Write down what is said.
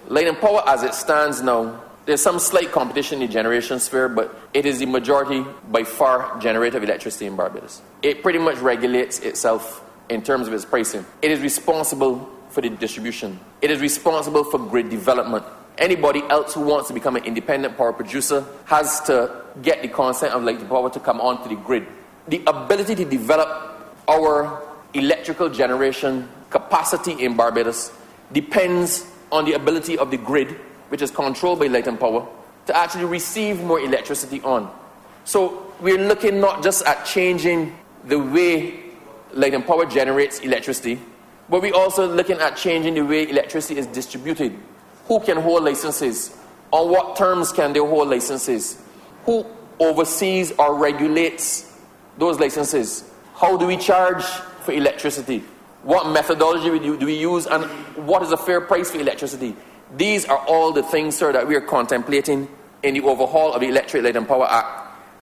Light and power as it stands now, there's some slight competition in the generation sphere, but it is the majority, by far, generator of electricity in Barbados. It pretty much regulates itself in terms of its pricing. It is responsible for the distribution. It is responsible for grid development. Anybody else who wants to become an independent power producer has to get the consent of Light and Power to come onto the grid. The ability to develop our electrical generation capacity in Barbados depends on the ability of the grid, which is controlled by Light and Power, to actually receive more electricity on. So we're looking not just at changing the way Light and Power generates electricity, but we're also looking at changing the way electricity is distributed. Who can hold licenses? On what terms can they hold licenses? Who oversees or regulates those licenses? How do we charge for electricity? What methodology do we use? And what is a fair price for electricity? These are all the things, sir, that we are contemplating in the overhaul of the Electric Light and Power Act.